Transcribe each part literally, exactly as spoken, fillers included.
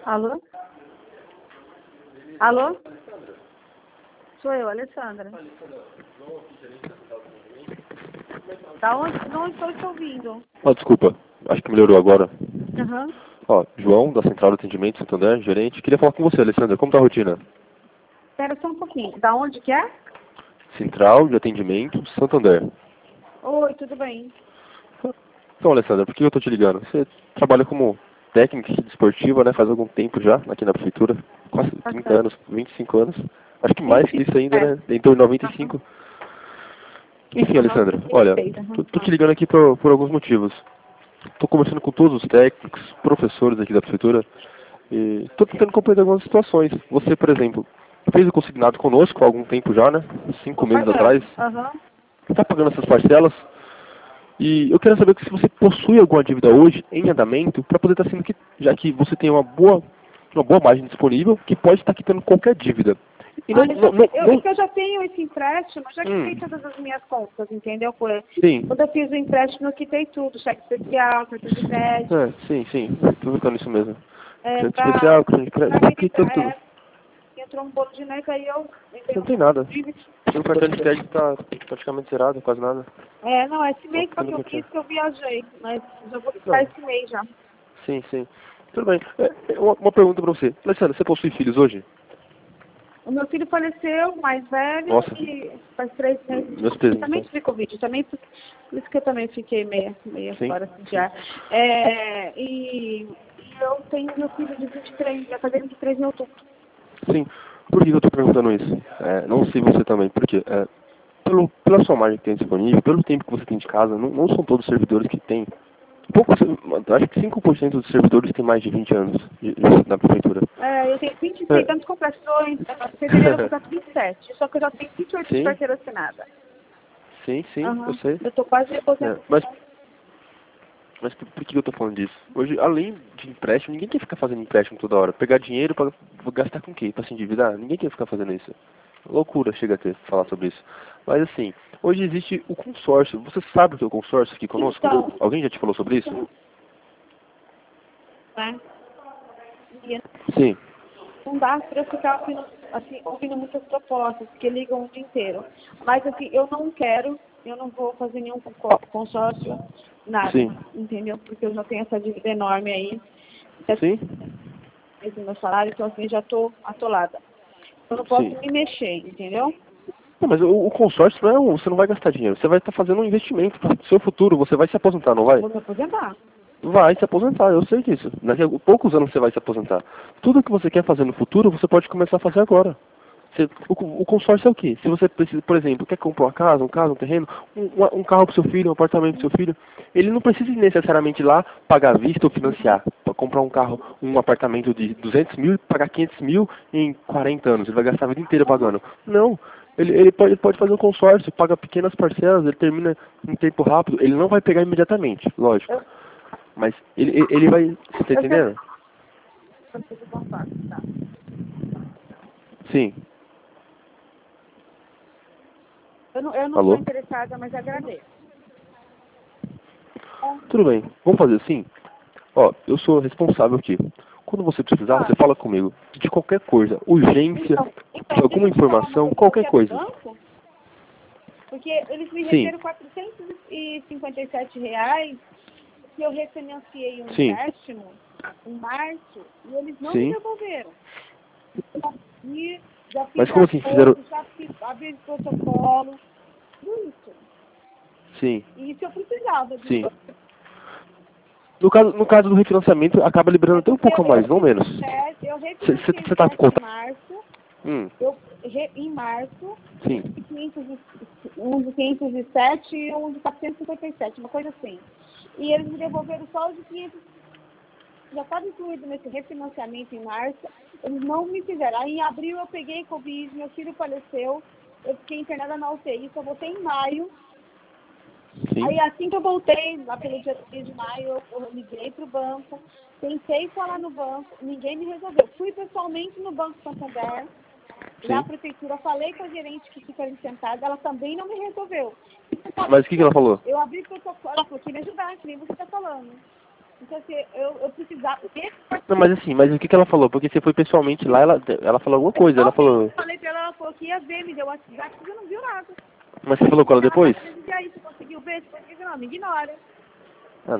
Alô? Alô? Sou eu, Alessandra. Da onde? Não estou te ouvindo. Ah, desculpa. Acho que melhorou agora. Aham. Ó, João, da Central de Atendimento Santander, gerente. Queria falar com você, Alessandra. Como tá a rotina? Espera só um pouquinho. Da onde que é? Central de Atendimento Santander. Oi, tudo bem? Então, Alessandra, por que eu tô te ligando? Você trabalha como técnica desportiva, né? Faz algum tempo já, aqui na prefeitura. Quase trinta Bastante. anos, vinte e cinco anos. Acho que mais vinte que e cinco, isso ainda, é. né? Em torno de noventa e Aham. cinco. Enfim, Aham. Alessandra, olha, Perfeito. Aham. tô, tô te ligando aqui por, por alguns motivos. Tô conversando com todos os técnicos, professores aqui da prefeitura, e tô tentando compreender algumas situações. Você, por exemplo, fez o consignado conosco há algum tempo já, né? Cinco Tô meses atrás. pagando. Aham. Está pagando essas parcelas. E eu quero saber se você possui alguma dívida hoje em andamento para poder estar sendo que, já que você tem uma boa, uma boa margem disponível, que pode estar quitando qualquer dívida. E não, Ah, eu, já, não, não, te- eu, é não que eu já tenho esse empréstimo, já quitei hum, todas as minhas contas, entendeu? Por- sim, Quando eu fiz o empréstimo, eu quitei tudo, cheque especial, cartão de crédito, é, sim, sim, tô ficando isso mesmo. é, Crédito pra, especial, crédito de crédito, pra me quitando livrar, tudo. é, entrou um bolo de neve, aí eu Você entrei não um tem pouco nada. de dívida. Seu cartão de crédito está praticamente zerado, quase nada. É, não, esse Só mês só ficando que eu que eu tinha. fiz que eu viajei, mas já vou quitar Não, esse mês já. sim, sim. Tudo bem. É, é uma, uma pergunta para você. Alessandra, você possui filhos hoje? O meu filho faleceu, mais velho, Nossa, e faz três meses de meus Covid. pesos, Também então. tive Covid, também por por isso que eu também fiquei meia, meia Sim, fora assim, sim. já. É, e, e eu tenho meu filho de vinte e três, vai fazer vinte e três em outubro. Sim. Por que eu estou perguntando isso? É, não sei você também, porque é, pelo, pela sua margem que tem disponível, pelo tempo que você tem de casa, não, não são todos os servidores que têm. Pouco, acho que cinco por cento dos servidores têm mais de vinte anos de, de, na prefeitura. É, eu tenho vinte e seis É. anos completou, em fevereiro eu vou estar vinte e sete, só que eu já tenho vinte e oito de Sim, carteira assinada. sim, sim, eu Aham, sei. eu tô quase É, aposentando. mas mas por, por que eu tô falando disso? Hoje, além de empréstimo, ninguém quer ficar fazendo empréstimo toda hora. Pegar dinheiro para gastar com o quê? Para se endividar? Ninguém quer ficar fazendo isso. Loucura chega a ter falar sobre isso. Mas assim, hoje existe o consórcio. Você sabe o que é o consórcio aqui conosco? Então, Alguém já te falou sobre isso? né? E Sim, não dá para eu ficar ouvindo, assim, ouvindo muitas propostas, que ligam o dia inteiro. Mas, assim, eu não quero, eu não vou fazer nenhum co- consórcio, nada, sim, entendeu? Porque eu já tenho essa dívida enorme aí, sim, esse meu salário, então, assim, já estou atolada. Eu não posso sim. me mexer, entendeu? Não, mas o, o consórcio não é um, você não vai gastar dinheiro. Você vai estar fazendo um investimento para o seu futuro. Você vai se aposentar, não vai? Vou me aposentar. Vai se aposentar, eu sei disso. Daqui a poucos anos você vai se aposentar. Tudo que você quer fazer no futuro, você pode começar a fazer agora. Você, o, o consórcio é o quê? Se você precisa, por exemplo, quer comprar uma casa, um carro, um terreno, um, um um carro para seu filho, um apartamento para seu filho, ele não precisa necessariamente ir lá pagar à vista ou financiar. Para comprar um carro, um apartamento de duzentos mil e pagar quinhentos mil em quarenta anos. Ele vai gastar a vida inteira pagando. Não. Ele, ele, pode, ele pode fazer um consórcio, paga pequenas parcelas, ele termina em tempo rápido. Ele não vai pegar imediatamente, lógico. Eu, Mas ele, ele ele vai. Você tá eu sei entendendo? que eu preciso consórcio, tá? Sim. Eu não, eu não estou Alô? interessada, mas agradeço. Tudo bem. Vamos fazer assim? Ó, eu sou responsável aqui. Quando você precisar, você Claro. fala comigo. De qualquer coisa. Urgência, Então, de então, deixa alguma eu te falar uma informação, coisa. Você qualquer é do coisa. banco? Porque eles me Sim. reteram quatrocentos e cinquenta e sete reais que eu refinanciei um Sim. empréstimo em março e eles não me Sim. devolveram. E já Mas fiz como assim fizeram. acordo, já fiz abri protocolo, tudo isso. Sim. E isso eu precisava de Sim. No caso, no caso do refinanciamento, acaba liberando é até um porque pouco a eu, eu mais, não fiz o menos. empréstimo, eu refinanciei o Você tá com empréstimo em conta? março, Hum. eu re, em março, Sim. quinhentos e- um de quinhentos e sete e um de quatrocentos e cinquenta e sete, uma coisa assim. E eles me devolveram só os de quinhentos, já estava incluído nesse refinanciamento em março, eles não me fizeram. Aí em abril eu peguei Covid, meu filho faleceu, eu fiquei internada na U T I, só voltei em maio. Sim. Aí assim que eu voltei, lá pelo dia três de maio, eu, eu liguei para o banco, tentei falar no banco, ninguém me resolveu. Fui pessoalmente no Banco Santander, na Sim. prefeitura, falei com a gerente que fica ali sentada, ela também não me resolveu. Mas o que, que ela falou? Eu abri protocolo, ela falou que me ajudar, que nem você está falando. Então, assim, eu, eu precisava... Não, mas assim, mas o que, que ela falou? Porque você foi pessoalmente lá, ela, ela falou alguma coisa, ela falou... Eu falei pra ela, ela falou que ia ver, me deu o WhatsApp, você não viu nada. Mas você falou com ela depois? E aí, você conseguiu ver? Você disse, não, me ignora. Ah,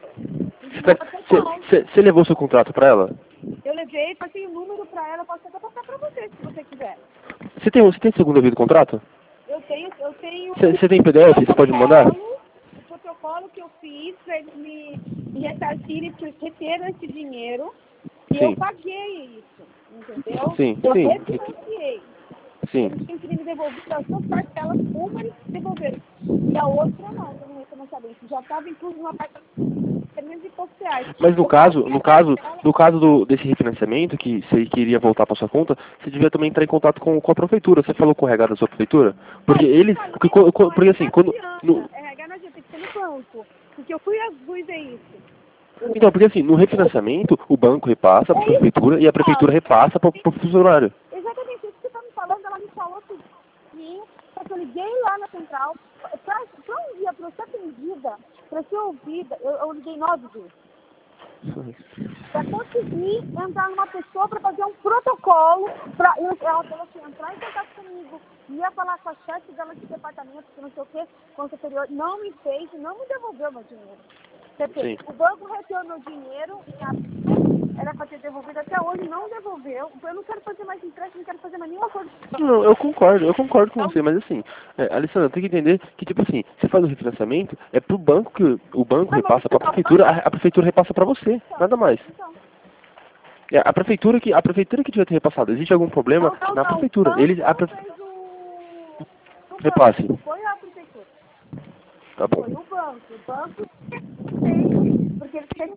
você levou seu contrato pra ela? Eu levei, passei o número pra ela, posso até passar pra você, se você quiser. Você tem, você tem segunda via do contrato? Eu tenho, eu tenho... Você tem P D F? Você pode me mandar? O protocolo que eu fiz pra eles me, me ressarcirem, que reteram esse dinheiro, e Sim. eu paguei isso, entendeu? Sim, eu sim. refinanciei. Sim. Eles tinham que me devolver as duas parcelas, uma eles devolveram, e a outra não, eu não refinanciamento. Já estava incluso numa parte de trezentos e poucos reais. Mas no Eu caso, paguei no a caso, parcela- no caso do, desse refinanciamento, que você queria voltar para sua conta, você devia também entrar em contato com, com a prefeitura. Você falou com o R H da sua prefeitura? Porque Ah, eles, falei, porque, co- co- porque assim, não quando, adianta, no, R H não adianta, tem que ser no banco, porque eu fui às fui ver isso. então, porque assim, no refinanciamento, o banco repassa para a É isso prefeitura que e a eu prefeitura falo. repassa para o funcionário. Exatamente isso que você está me falando, ela me falou tudinho, só que eu liguei lá na central, para um dia, para eu ser atendida, para ser ouvida, eu, eu liguei nove vezes. Para conseguir entrar numa pessoa para fazer um protocolo, para ela falou que ia entrar em contato comigo, ia falar com a chefe dela de departamento, que não sei o que, com o superior, não me fez e não me devolveu meu dinheiro. Quer dizer, o banco retirou meu dinheiro, era para ter devolvido até hoje, não devolveu. Eu não quero fazer mais empréstimo, não quero fazer mais nenhuma coisa. Não, eu concordo, eu concordo com você, mas assim, é, Alessandra, tem que entender que, tipo assim, você faz o refinanciamento, é pro banco que o banco repassa pra prefeitura, a, a prefeitura repassa pra você, nada mais. É a prefeitura que, a prefeitura que devia ter repassado. Existe algum problema Não, não, na não. prefeitura? O Eles, a banco prefe... fez o... o Repasse. banco, foi a prefeitura. Tá bom. Foi o banco. O banco fez, porque eles